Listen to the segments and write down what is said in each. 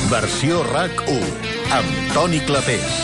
Versió RAC1, amb Toni Clapés.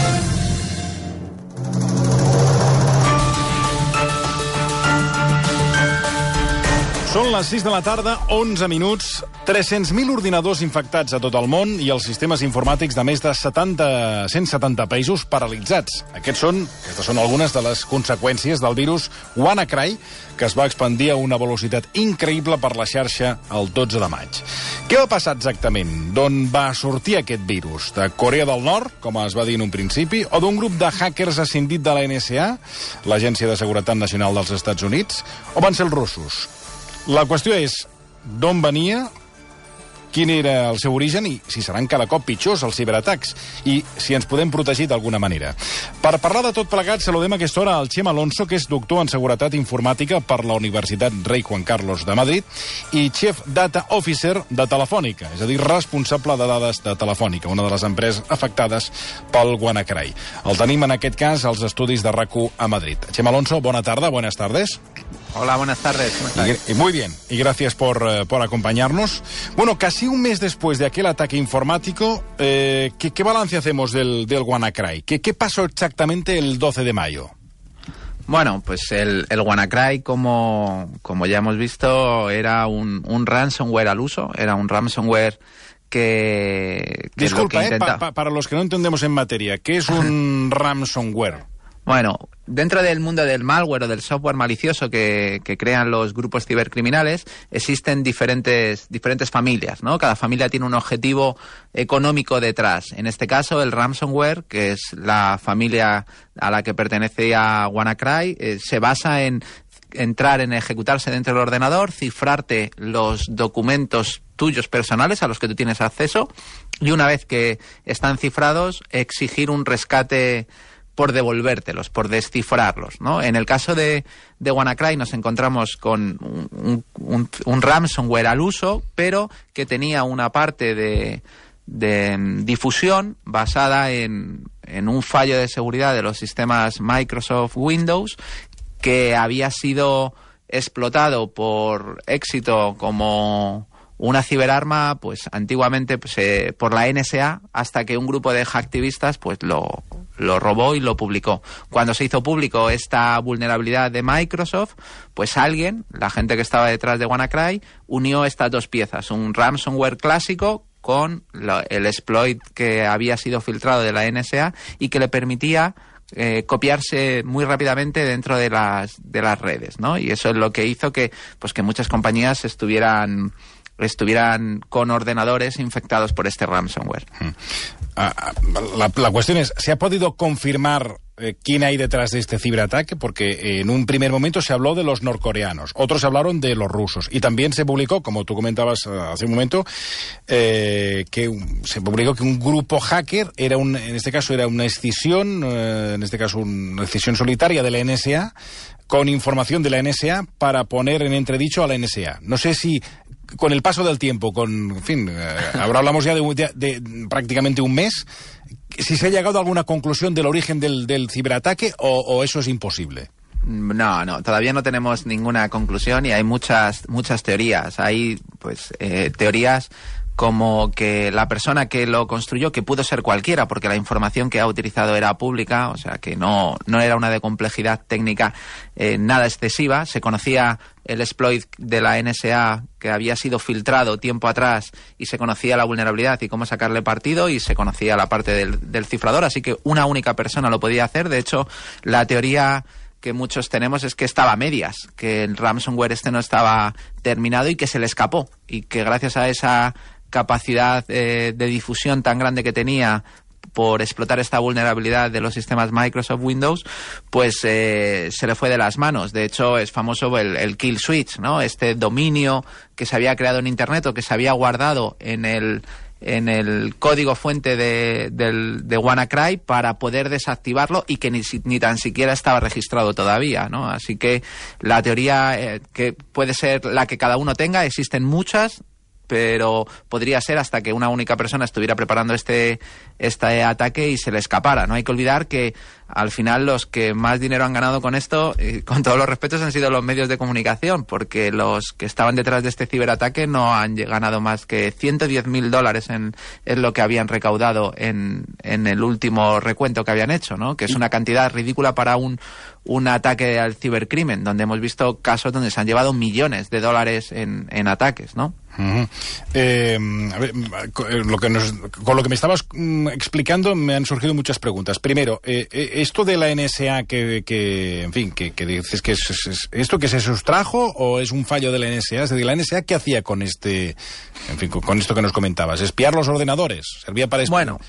Són les 6 de la tarda, 11 minuts, 300.000 ordinadors infectats a tot el món i els sistemes informàtics de més de 170 països paralitzats. Aquestes són algunes de les conseqüències del virus WannaCry, que es va expandir a una velocitat increïble per la xarxa el 12 de maig. Què va passar exactament? D'on va sortir aquest virus? De Corea del Nord, com es va dir en un principi, o d'un grup de hackers ascendit de la NSA, l'Agència de Seguretat Nacional dels Estats Units, o van ser els russos? La qüestió és d'on venia, quin era el seu origen i si seran cada cop pitjors els ciberatacs i si ens podem protegir d'alguna manera. Per parlar de tot plegat, saludem a aquesta hora al Txema Alonso, que és doctor en Seguretat Informàtica per la Universitat Rei Juan Carlos de Madrid i Chief Data Officer de Telefònica, és a dir, responsable de dades de Telefònica, una de les empreses afectades pel WannaCry. El tenim en aquest cas als estudis de RAC1 a Madrid. Txema Alonso, bona tarda, buenas tardes. Hola, buenas tardes. ¿Cómo estás? Muy bien, y gracias por acompañarnos. Bueno, casi un mes después de aquel ataque informático, ¿qué balance hacemos del WannaCry? ¿Qué pasó exactamente el 12 de mayo? Bueno, pues el WannaCry, como ya hemos visto, era un ransomware al uso, era un ransomware que Disculpa, lo que intenta... para los que no entendemos en materia, ¿qué es un ransomware? Bueno, dentro del mundo del malware o del software malicioso que crean los grupos cibercriminales, existen diferentes familias, ¿no? Cada familia tiene un objetivo económico detrás. En este caso, el ransomware, que es la familia a la que pertenecía WannaCry, se basa en ejecutarse dentro del ordenador, cifrarte los documentos tuyos personales a los que tú tienes acceso y una vez que están cifrados, exigir un rescate por devolvértelos, por descifrarlos, ¿no? En el caso de WannaCry nos encontramos con un ransomware al uso, pero que tenía una parte de difusión basada en un fallo de seguridad de los sistemas Microsoft Windows que había sido explotado por éxito como una ciberarma, pues antiguamente por la NSA, hasta que un grupo de hacktivistas pues lo robó y lo publicó. Cuando se hizo público esta vulnerabilidad de Microsoft, pues la gente que estaba detrás de WannaCry, unió estas dos piezas, un ransomware clásico con el exploit que había sido filtrado de la NSA y que le permitía copiarse muy rápidamente dentro de las redes, ¿no? Y eso es lo que hizo que muchas compañías estuvieran con ordenadores infectados por este ransomware. La cuestión es, ¿se ha podido confirmar quién hay detrás de este ciberataque? Porque en un primer momento se habló de los norcoreanos, otros hablaron de los rusos, y también se publicó, como tú comentabas hace un momento, que un grupo hacker en este caso era una escisión, una escisión solitaria de la NSA, con información de la NSA para poner en entredicho a la NSA. No sé si con el paso del tiempo, ahora hablamos ya de prácticamente un mes, si se ha llegado a alguna conclusión del origen del ciberataque o eso es imposible. No, todavía no tenemos ninguna conclusión y hay muchas teorías. Hay teorías como que la persona que lo construyó, que pudo ser cualquiera, porque la información que ha utilizado era pública, o sea que no era una de complejidad técnica nada excesiva. Se conocía el exploit de la NSA que había sido filtrado tiempo atrás y se conocía la vulnerabilidad y cómo sacarle partido y se conocía la parte del cifrador, así que una única persona lo podía hacer. De hecho, la teoría que muchos tenemos es que estaba a medias, que el ransomware no estaba terminado y que se le escapó y que gracias a esa capacidad de difusión tan grande que tenía por explotar esta vulnerabilidad de los sistemas Microsoft Windows, pues se le fue de las manos. De hecho, es famoso el kill switch, ¿no? Este dominio que se había creado en Internet o que se había guardado en el código fuente de WannaCry para poder desactivarlo y que ni tan siquiera estaba registrado todavía, ¿no? Así que la teoría que puede ser la que cada uno tenga, existen muchas. pero podría ser hasta que una única persona estuviera preparando este ataque y se le escapara. No hay que olvidar que al final los que más dinero han ganado con esto, con todos los respetos, han sido los medios de comunicación, porque los que estaban detrás de este ciberataque no han ganado más que $110.000 en lo que habían recaudado en el último recuento que habían hecho, ¿no? Que es una cantidad ridícula para un ataque al cibercrimen, donde hemos visto casos donde se han llevado millones de dólares en ataques, ¿no? Uh-huh. A ver, con lo que me estabas explicando me han surgido muchas preguntas. Primero, esto de la NSA que dices que es esto que se sustrajo o es un fallo de la NSA, es decir, la NSA ¿qué hacía con con esto que nos comentabas? ¿Espiar los ordenadores? ¿Servía para espiar? Bueno,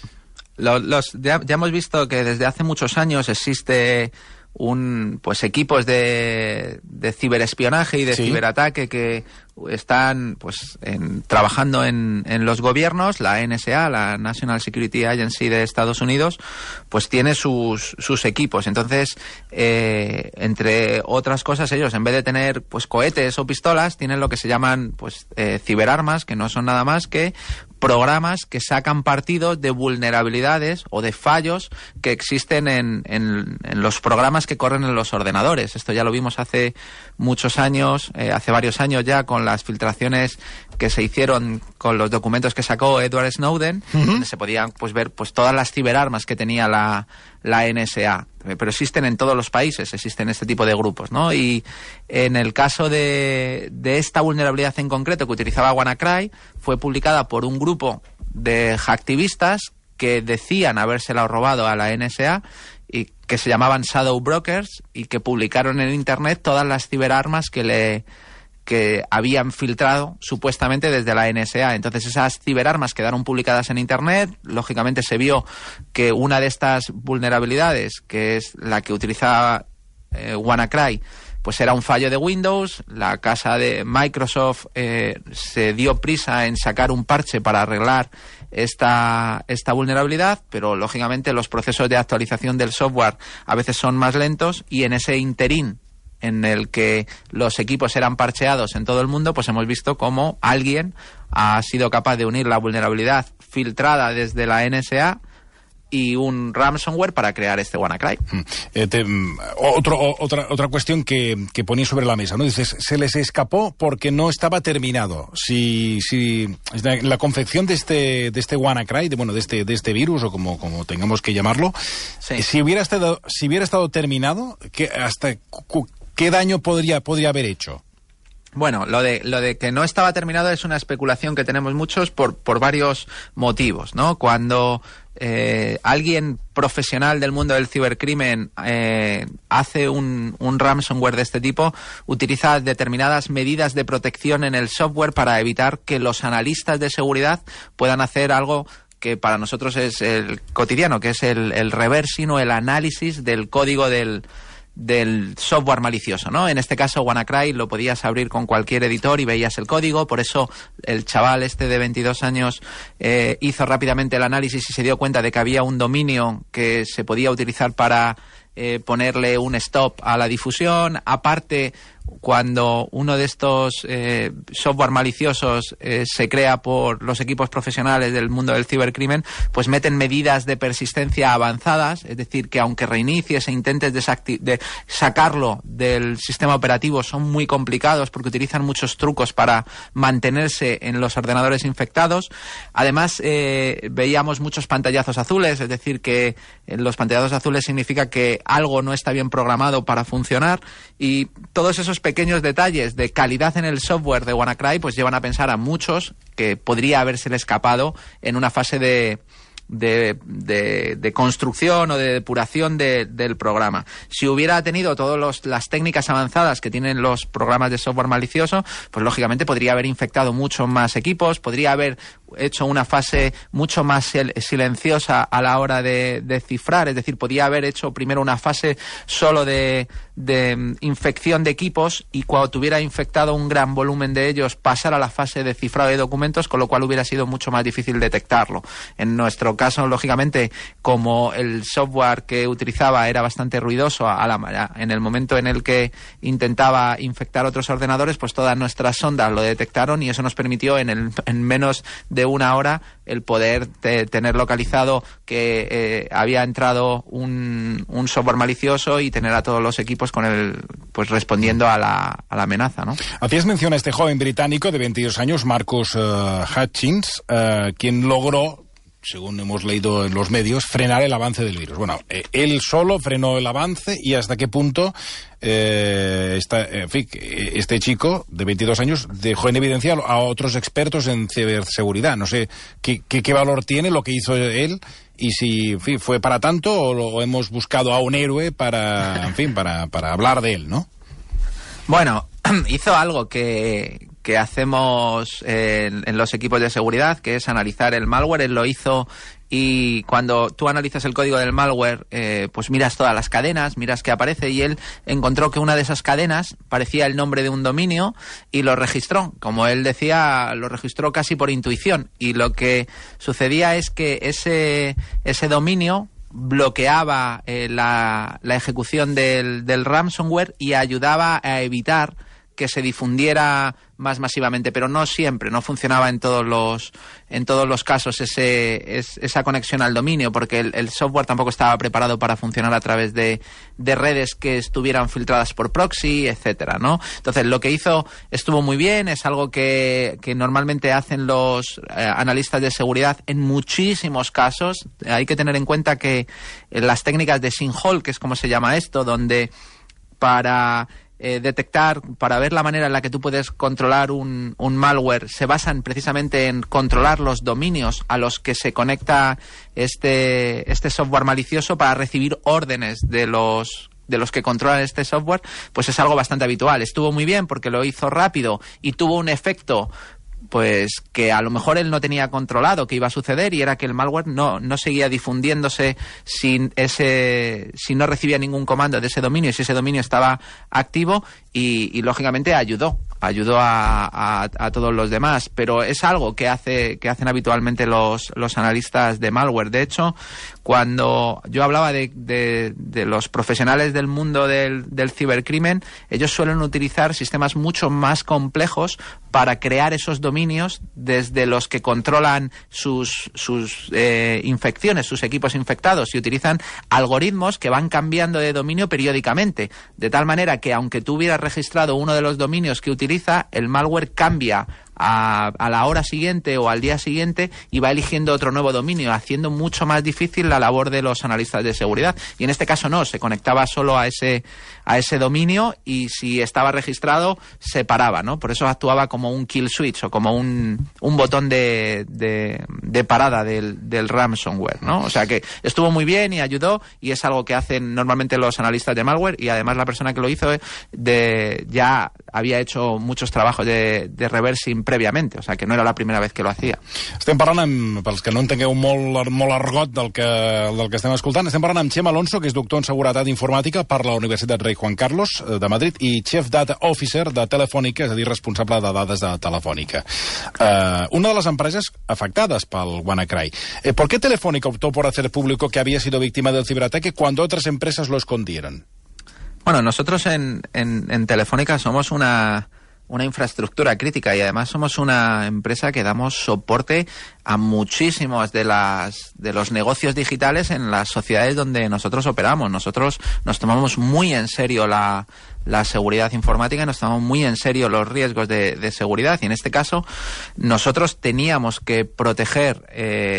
ya hemos visto que desde hace muchos años existe equipos de ciberespionaje y de ciberataque que están trabajando en los gobiernos. La NSA, la National Security Agency de Estados Unidos, pues tiene sus equipos. Entonces, entre otras cosas, ellos en vez de tener cohetes o pistolas, tienen lo que se llaman ciberarmas, que no son nada más que programas que sacan partido de vulnerabilidades o de fallos que existen en los programas que corren en los ordenadores. Esto ya lo vimos hace muchos años, hace varios años ya, con las filtraciones que se hicieron con los documentos que sacó Edward Snowden, donde se podían ver todas las ciberarmas que tenía la NSA. Pero existen en todos los países, existen este tipo de grupos, ¿no? Y en el caso de esta vulnerabilidad en concreto que utilizaba WannaCry, fue publicada por un grupo de hacktivistas que decían habérsela robado a la NSA y que se llamaban Shadow Brokers, y que publicaron en Internet todas las ciberarmas que habían filtrado supuestamente desde la NSA. Entonces esas ciberarmas quedaron publicadas en Internet. Lógicamente se vio que una de estas vulnerabilidades, que es la que utilizaba WannaCry, pues era un fallo de Windows. La casa de Microsoft se dio prisa en sacar un parche para arreglar esta vulnerabilidad, pero lógicamente los procesos de actualización del software a veces son más lentos, y en ese interín en el que los equipos eran parcheados en todo el mundo, pues hemos visto cómo alguien ha sido capaz de unir la vulnerabilidad filtrada desde la NSA y un ransomware para crear este WannaCry. Otra cuestión que ponía sobre la mesa, ¿no? Dices, se les escapó porque no estaba terminado. Si la confección de este WannaCry, de este virus, o como tengamos que llamarlo, sí, si hubiera estado terminado, ¿qué daño podría haber hecho? Bueno, lo de que no estaba terminado es una especulación que tenemos muchos por varios motivos, ¿no? Cuando alguien profesional del mundo del cibercrimen hace un ransomware de este tipo, utiliza determinadas medidas de protección en el software para evitar que los analistas de seguridad puedan hacer algo que para nosotros es el cotidiano, que es el reversing o el análisis del código del software malicioso, ¿no? En este caso, WannaCry lo podías abrir con cualquier editor y veías el código. Por eso el chaval de 22 años hizo rápidamente el análisis y se dio cuenta de que había un dominio que se podía utilizar para ponerle un stop a la difusión. Aparte, cuando uno de estos software maliciosos se crea por los equipos profesionales del mundo del cibercrimen, pues meten medidas de persistencia avanzadas, es decir, que aunque reinicies e intentes de sacarlo del sistema operativo, son muy complicados porque utilizan muchos trucos para mantenerse en los ordenadores infectados. Además, veíamos muchos pantallazos azules, es decir, que los pantallazos azules significa que algo no está bien programado para funcionar, y todos esos pequeños detalles de calidad en el software de WannaCry pues llevan a pensar a muchos que podría habérsele escapado en una fase de construcción o de depuración del programa. Si hubiera tenido todas las técnicas avanzadas que tienen los programas de software malicioso, pues lógicamente podría haber infectado muchos más equipos, podría haber hecho una fase mucho más silenciosa a la hora de cifrar, es decir, podía haber hecho primero una fase solo de infección de equipos y cuando tuviera infectado un gran volumen de ellos pasar a la fase de cifrado de documentos, con lo cual hubiera sido mucho más difícil detectarlo. En nuestro caso, lógicamente, como el software que utilizaba era bastante ruidoso en el momento en el que intentaba infectar otros ordenadores, pues todas nuestras sondas lo detectaron y eso nos permitió en menos de una hora el poder tener localizado que había entrado un software malicioso y tener a todos los equipos pues respondiendo a la amenaza, ¿no? Hacías mención a este joven británico de 22 años, Marcus Hutchins, quien logró, según hemos leído en los medios, frenar el avance del virus. Bueno, él solo frenó el avance y hasta qué punto este chico de 22 años dejó en evidencia a otros expertos en ciberseguridad. No sé qué valor tiene lo que hizo él y si fue para tanto o hemos buscado a un héroe para hablar de él, ¿no? Bueno, hizo algo que hacemos en los equipos de seguridad, que es analizar el malware. Él lo hizo y cuando tú analizas el código del malware, pues miras todas las cadenas, miras qué aparece y él encontró que una de esas cadenas parecía el nombre de un dominio y lo registró. Como él decía, lo registró casi por intuición y lo que sucedía es que ese dominio bloqueaba la ejecución del ransomware y ayudaba a evitar que se difundiera más masivamente, pero no siempre, no funcionaba en todos los casos esa conexión al dominio, porque el software tampoco estaba preparado para funcionar a través de redes que estuvieran filtradas por proxy, etcétera, ¿no? Entonces, lo que hizo estuvo muy bien, es algo que normalmente hacen los analistas de seguridad en muchísimos casos. Hay que tener en cuenta que las técnicas de sinkhole, que es como se llama esto, donde para detectar, para ver la manera en la que tú puedes controlar un malware, se basan precisamente en controlar los dominios a los que se conecta este software malicioso para recibir órdenes de los que controlan este software, pues es algo bastante habitual. Estuvo muy bien porque lo hizo rápido y tuvo un efecto pues que a lo mejor él no tenía controlado que iba a suceder, y era que el malware no seguía difundiéndose si no recibía ningún comando de ese dominio, si ese dominio estaba activo, y lógicamente ayudó a todos los demás. Pero es algo que hacen habitualmente los analistas de malware. De hecho, cuando yo hablaba de los profesionales del mundo del cibercrimen, ellos suelen utilizar sistemas mucho más complejos para crear esos dominios, desde los que controlan sus infecciones, sus equipos infectados, y utilizan algoritmos que van cambiando de dominio periódicamente, de tal manera que aunque tú hubieras registrado uno de los dominios que utiliza, el malware cambia a la hora siguiente o al día siguiente y va eligiendo otro nuevo dominio, haciendo mucho más difícil la labor de los analistas de seguridad. Y en este caso no, se conectaba solo a ese dominio, y si estaba registrado se paraba, ¿no? Por eso actuaba como un kill switch, o como un botón de parada del ransomware, ¿no? O sea que estuvo muy bien y ayudó, y es algo que hacen normalmente los analistas de malware, y además la persona que lo hizo ya había hecho muchos trabajos de reversing previamente, o sea que no era la primera vez que lo hacía. Estem parlant, pels que no entengueu molt argot del que estem escoltant, estem parlant amb Txema Alonso, que és doctor en seguretat informàtica per la Universitat Rei Juan Carlos de Madrid i Chief Data Officer de Telefónica, és a dir, responsable de dades de Telefónica. Una de las empresas afectadas pel WannaCry. ¿Por qué Telefónica optó por hacer público que había sido víctima del ciberataque cuando otras empresas lo escondieron? Bueno, nosotros en Telefónica somos una infraestructura crítica, y además somos una empresa que damos soporte a muchísimos de los negocios digitales en las sociedades donde nosotros operamos. Nosotros nos tomamos muy en serio la seguridad informática, nos tomamos muy en serio los riesgos de seguridad, y en este caso nosotros teníamos que proteger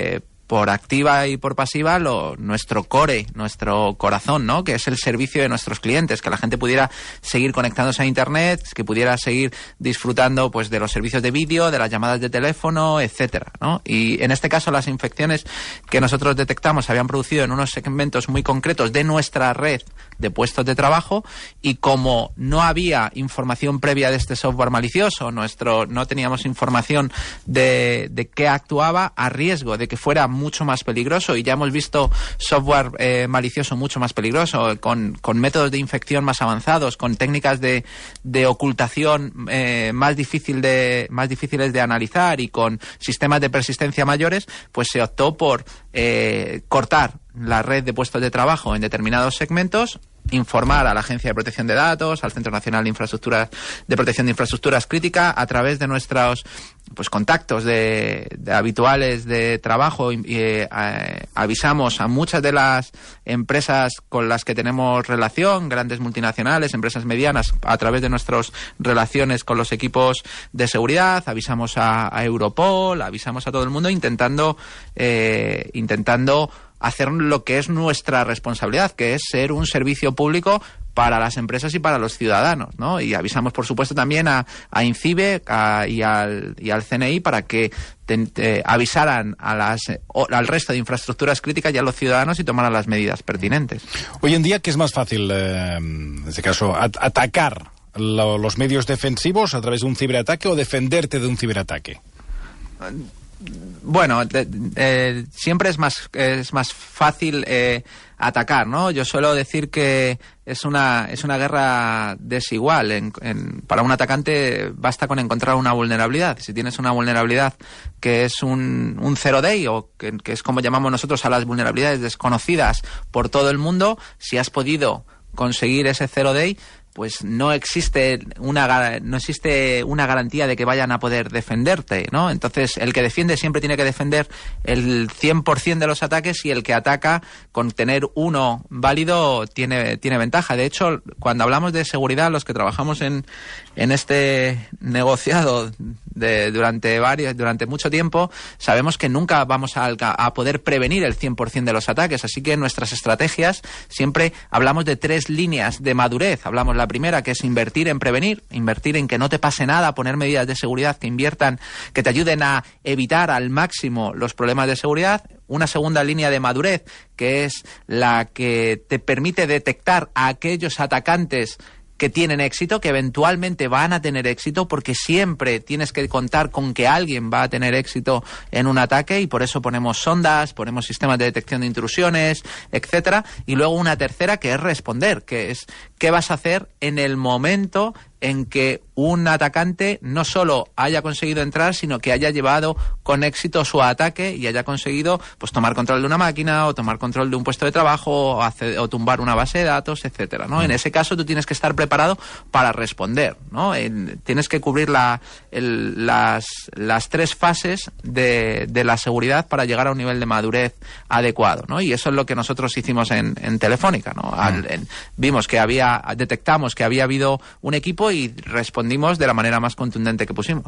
por activa y por pasiva nuestro core, nuestro corazón, ¿no? Que es el servicio de nuestros clientes, que la gente pudiera seguir conectándose a Internet, que pudiera seguir disfrutando pues de los servicios de vídeo, de las llamadas de teléfono, etcétera, ¿no? Y en este caso las infecciones que nosotros detectamos se habían producido en unos segmentos muy concretos de nuestra red de puestos de trabajo, y como no había información previa de este software malicioso, no teníamos información de qué actuaba, a riesgo de que fuera mucho más peligroso, y ya hemos visto software malicioso mucho más peligroso, con métodos de infección más avanzados, con técnicas de ocultación más difíciles de analizar y con sistemas de persistencia mayores, pues se optó por cortar la red de puestos de trabajo en determinados segmentos, informar a la Agencia de Protección de Datos, al Centro Nacional de Protección de Infraestructuras Críticas, a través de nuestros contactos de habituales de trabajo, avisamos a muchas de las empresas con las que tenemos relación, grandes multinacionales, empresas medianas, a través de nuestras relaciones con los equipos de seguridad, avisamos a Europol, avisamos a todo el mundo intentando hacer lo que es nuestra responsabilidad, que es ser un servicio público para las empresas y para los ciudadanos, ¿no? Y avisamos, por supuesto, también a INCIBE y al CNI para que avisaran al resto de infraestructuras críticas y a los ciudadanos y tomaran las medidas pertinentes. Hoy en día, ¿qué es más fácil, en este caso, atacar los medios defensivos a través de un ciberataque o defenderte de un ciberataque? Bueno, siempre es más fácil atacar, ¿no? Yo suelo decir que es una guerra desigual. Para un atacante basta con encontrar una vulnerabilidad. Si tienes una vulnerabilidad que es un zero day, o que es como llamamos nosotros a las vulnerabilidades desconocidas por todo el mundo, si has podido conseguir ese zero day, pues no existe una garantía de que vayan a poder defenderte, ¿no? Entonces, el que defiende siempre tiene que defender el 100% de los ataques, y el que ataca, con tener uno válido, tiene ventaja. De hecho, cuando hablamos de seguridad, los que trabajamos en este negociado durante mucho tiempo, sabemos que nunca vamos a poder prevenir el 100% de los ataques, así que en nuestras estrategias siempre hablamos de 3 líneas de madurez. Hablamos la primera, que es invertir en prevenir, invertir en que no te pase nada, poner medidas de seguridad que te ayuden a evitar al máximo los problemas de seguridad. Una segunda línea de madurez, que es la que te permite detectar a aquellos atacantes que tienen éxito, que eventualmente van a tener éxito, porque siempre tienes que contar con que alguien va a tener éxito en un ataque, y por eso ponemos sondas, ponemos sistemas de detección de intrusiones, etcétera. Y luego una tercera, que es responder, que es qué vas a hacer en el momento en que un atacante no solo haya conseguido entrar, sino que haya llevado con éxito su ataque y haya conseguido pues tomar control de una máquina, o tomar control de un puesto de trabajo, o tumbar una base de datos, etcétera, ¿no? En ese caso tú tienes que estar preparado para responder, ¿no? Tienes que cubrir las 3 fases de la seguridad para llegar a un nivel de madurez adecuado, ¿no? Y eso es lo que nosotros hicimos en Telefónica, ¿no? Vimos que detectamos que había habido un equipo y respondimos de la manera más contundente que pudimos.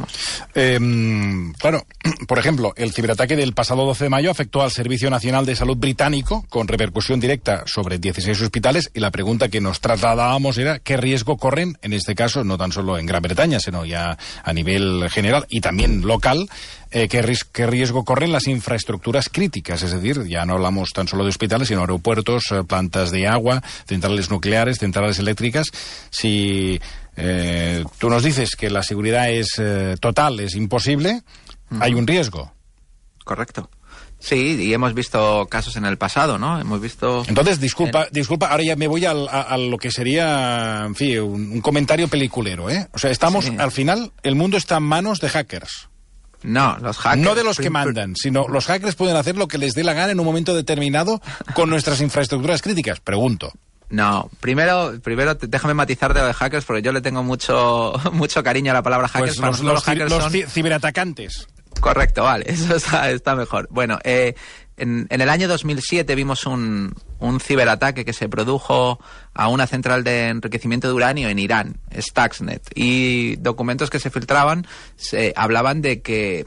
Claro, por ejemplo, el ciberataque del pasado 12 de mayo afectó al Servicio Nacional de Salud británico, con repercusión directa sobre 16 hospitales, y la pregunta que nos trasladábamos era qué riesgo corren, en este caso, no tan solo en Gran Bretaña, sino ya a nivel general y también local, qué riesgo corren las infraestructuras críticas. Es decir, ya no hablamos tan solo de hospitales, sino aeropuertos, plantas de agua, centrales nucleares, centrales eléctricas. Si tú nos dices que la seguridad es total, es imposible, hay un riesgo. Correcto. Sí, y hemos visto casos en el pasado, ¿no? Hemos visto... Entonces, disculpa, ahora ya me voy a lo que sería, en fin, un comentario peliculero, ¿eh? O sea, al final, el mundo está en manos de hackers. No, los hackers... No de los que mandan, sino los hackers pueden hacer lo que les dé la gana en un momento determinado con nuestras infraestructuras críticas, pregunto. No, primero déjame matizar de lo de hackers, porque yo le tengo mucho cariño a la palabra hackers. Pues los ciberatacantes. Correcto, vale, eso está mejor. Bueno, en el año 2007 vimos un ciberataque que se produjo a una central de enriquecimiento de uranio en Irán, Stuxnet, y documentos que se filtraban hablaban de que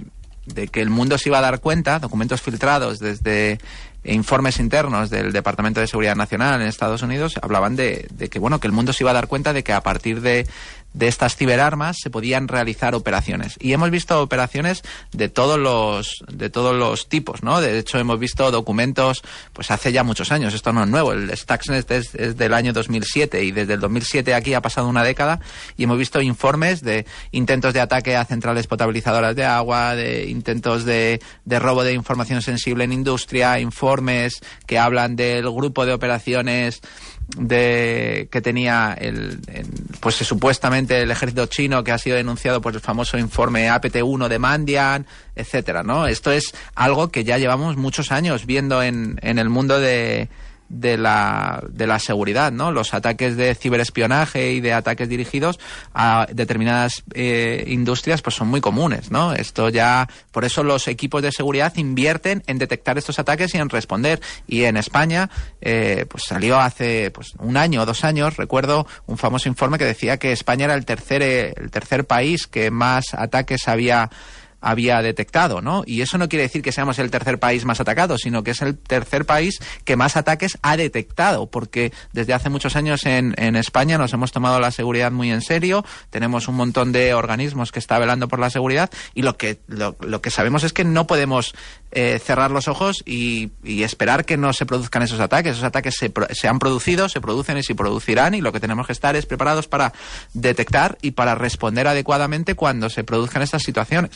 que el mundo se iba a dar cuenta, documentos filtrados desde informes internos del Departamento de Seguridad Nacional en Estados Unidos, hablaban de que, bueno, que el mundo se iba a dar cuenta de que a partir de estas ciberarmas se podían realizar operaciones. Y hemos visto operaciones de todos los tipos, ¿no? De hecho, hemos visto documentos, pues hace ya muchos años, esto no es nuevo, el Stuxnet es del año 2007 y desde el 2007 aquí ha pasado una década y hemos visto informes de intentos de ataque a centrales potabilizadoras de agua, de intentos de robo de información sensible en industria, informes que hablan del grupo de operaciones que tenía pues supuestamente el ejército chino, que ha sido denunciado por el famoso informe APT-1 de Mandian, etcétera, ¿no? Esto es algo que ya llevamos muchos años viendo en el mundo de la seguridad, ¿no? Los ataques de ciberespionaje y de ataques dirigidos a determinadas industrias pues son muy comunes, ¿no? Esto ya, por eso los equipos de seguridad invierten en detectar estos ataques y en responder. Y en España pues salió hace pues 1 año o 2 años, recuerdo un famoso informe que decía que España era el tercer país que más ataques había detectado, ¿no? Y eso no quiere decir que seamos el tercer país más atacado, sino que es el tercer país que más ataques ha detectado, porque desde hace muchos años en España nos hemos tomado la seguridad muy en serio, tenemos un montón de organismos que están velando por la seguridad y lo que sabemos es que no podemos cerrar los ojos y esperar que no se produzcan esos ataques. Esos ataques se han producido, se producen y se producirán, y lo que tenemos que estar es preparados para detectar y para responder adecuadamente cuando se produzcan estas situaciones.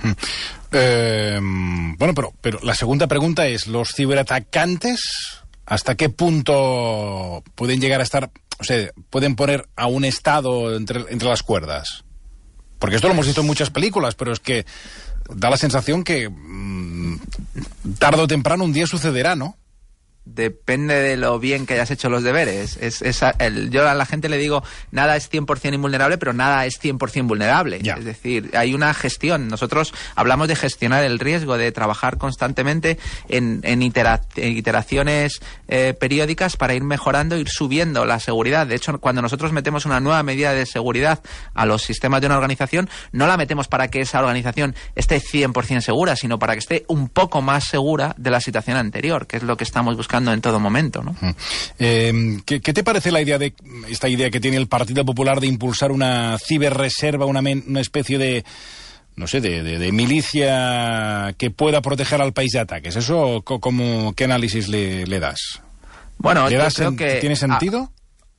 Bueno, pero la segunda pregunta es, ¿los ciberatacantes hasta qué punto pueden llegar a estar, o sea, pueden poner a un Estado entre las cuerdas? Porque esto lo hemos visto en muchas películas, pero es que da la sensación que tarde o temprano un día sucederá, ¿no? Depende de lo bien que hayas hecho los deberes. Yo a la gente le digo, nada es 100% invulnerable, pero nada es 100% vulnerable. Ya. Es decir, hay una gestión. Nosotros hablamos de gestionar el riesgo, de trabajar constantemente en iteraciones periódicas para ir mejorando, ir subiendo la seguridad. De hecho, cuando nosotros metemos una nueva medida de seguridad a los sistemas de una organización, no la metemos para que esa organización esté 100% segura, sino para que esté un poco más segura de la situación anterior, que es lo que estamos buscando en todo momento, ¿no? ¿Qué te parece esta idea que tiene el Partido Popular de impulsar una ciberreserva, una especie de, no sé, de milicia que pueda proteger al país de ataques? ¿Eso qué análisis le das? Bueno, yo creo que ¿tiene sentido?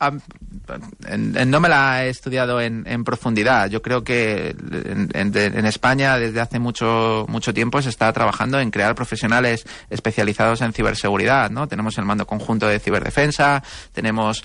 No me la he estudiado en profundidad. Yo creo que en España desde hace mucho tiempo se está trabajando en crear profesionales especializados en ciberseguridad, ¿no? Tenemos el Mando Conjunto de Ciberdefensa, tenemos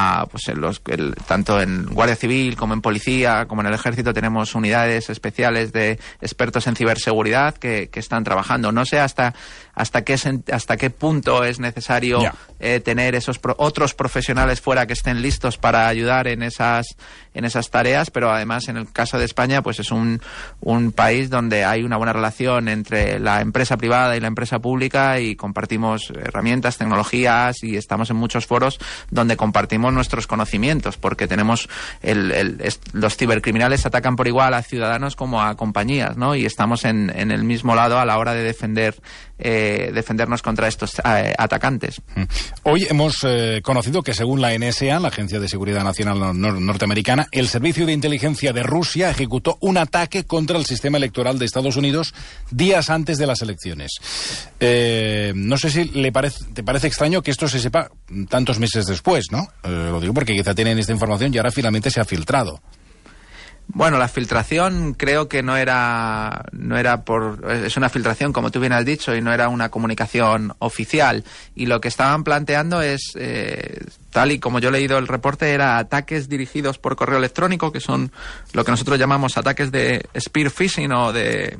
tanto en Guardia Civil como en Policía, como en el Ejército, tenemos unidades especiales de expertos en ciberseguridad que están trabajando. No sé hasta qué punto es necesario tener esos otros profesionales fuera que estén listos para ayudar en esas tareas, pero además en el caso de España pues es un país donde hay una buena relación entre la empresa privada y la empresa pública y compartimos herramientas, tecnologías, y estamos en muchos foros donde compartimos nuestros conocimientos, porque tenemos los cibercriminales atacan por igual a ciudadanos como a compañías, ¿no? Y estamos en el mismo lado a la hora de defendernos contra estos atacantes. Hoy hemos conocido que según la NSA, la Agencia de Seguridad Nacional norteamericana, el Servicio de Inteligencia de Rusia ejecutó un ataque contra el sistema electoral de Estados Unidos días antes de las elecciones. No sé si te parece extraño que esto se sepa tantos meses después, ¿no? Lo digo porque quizá tienen esta información y ahora finalmente se ha filtrado. Bueno, la filtración creo que no era es una filtración, como tú bien has dicho, y no era una comunicación oficial. Y lo que estaban planteando es, tal y como yo he leído el reporte, era ataques dirigidos por correo electrónico, que son lo que nosotros llamamos ataques de spear phishing o de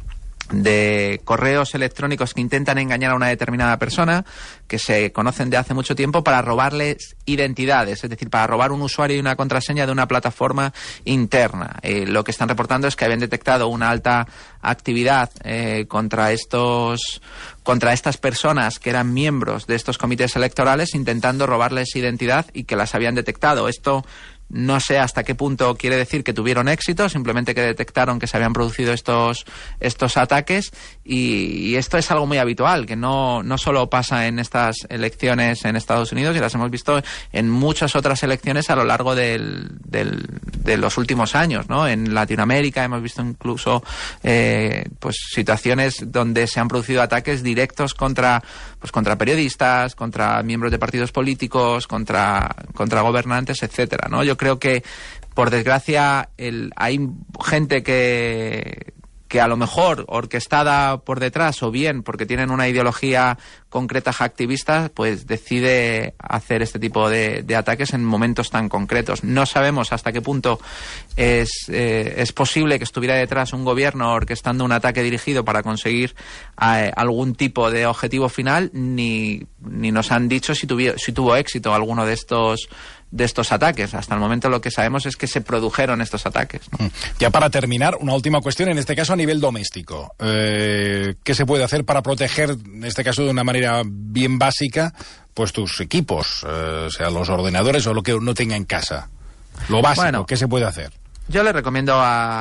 correos electrónicos que intentan engañar a una determinada persona, que se conocen de hace mucho tiempo, para robarles identidades, es decir, para robar un usuario y una contraseña de una plataforma interna. Lo que están reportando es que habían detectado una alta actividad contra estas personas que eran miembros de estos comités electorales, intentando robarles identidad y que las habían detectado. Esto No sé hasta qué punto quiere decir que tuvieron éxito, simplemente que detectaron que se habían producido estos ataques, y esto es algo muy habitual, que no solo pasa en estas elecciones en Estados Unidos, y las hemos visto en muchas otras elecciones a lo largo de los últimos años, ¿no? En Latinoamérica hemos visto incluso pues situaciones donde se han producido ataques directos contra periodistas, contra miembros de partidos políticos, contra gobernantes, etcétera, ¿no? Yo creo que, por desgracia, hay gente que a lo mejor orquestada por detrás, o bien porque tienen una ideología concreta activista, pues decide hacer este tipo de ataques en momentos tan concretos. No sabemos hasta qué punto es posible que estuviera detrás un gobierno orquestando un ataque dirigido para conseguir algún tipo de objetivo final, ni nos han dicho si tuvo éxito alguno de estos ataques. Hasta el momento lo que sabemos es que se produjeron estos ataques, ¿no? Ya para terminar, una última cuestión, en este caso a nivel doméstico. ¿Qué se puede hacer para proteger, en este caso de una manera bien básica, pues tus equipos, o sea, los ordenadores o lo que uno tenga en casa? Lo básico, bueno, ¿qué se puede hacer? Yo le recomiendo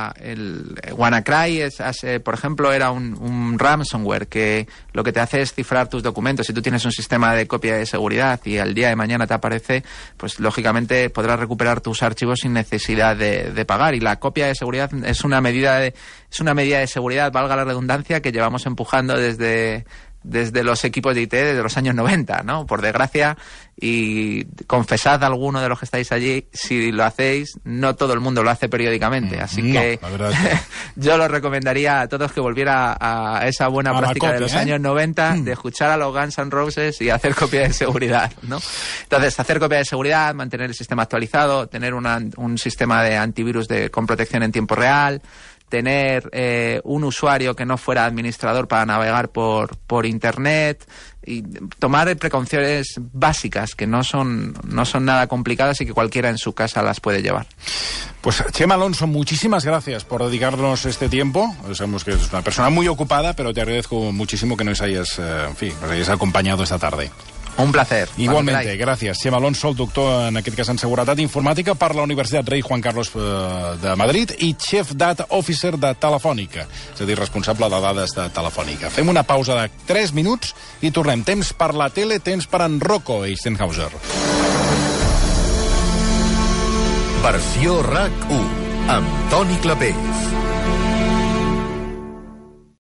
el WannaCry, por ejemplo, era un ransomware que lo que te hace es cifrar tus documentos. Si tú tienes un sistema de copia de seguridad y al día de mañana te aparece, pues lógicamente podrás recuperar tus archivos sin necesidad de pagar. Y la copia de seguridad es una medida de seguridad, valga la redundancia, que llevamos empujando desde los equipos de IT desde los años 90, ¿no? Por desgracia, y confesad a alguno de los que estáis allí, si lo hacéis, no todo el mundo lo hace periódicamente, así que la verdad es que yo lo recomendaría a todos que volviera a esa buena práctica de los años 90, de escuchar a los Guns N' Roses y hacer copia de seguridad, ¿no? Entonces, hacer copia de seguridad, mantener el sistema actualizado, tener un sistema de antivirus con protección en tiempo real, tener un usuario que no fuera administrador para navegar por internet, y tomar precauciones básicas que no son nada complicadas y que cualquiera en su casa las puede llevar. Pues Chema Alonso, muchísimas gracias por dedicarnos este tiempo. Sabemos que es una persona muy ocupada, pero te agradezco muchísimo que nos hayas acompañado esta tarde. Un placer. Igualmente, gràcies. Xema Alonso, el doctor, en aquest cas, en Seguretat Informàtica per la Universitat Rei Juan Carlos de Madrid i Chief Data Officer de Telefònica, és a dir, responsable de dades de Telefònica. Fem una pausa de 3 minuts i tornem. Temps per la tele, temps per en Rocco Eisenhauser. Versió RAC 1, amb Toni Clapés.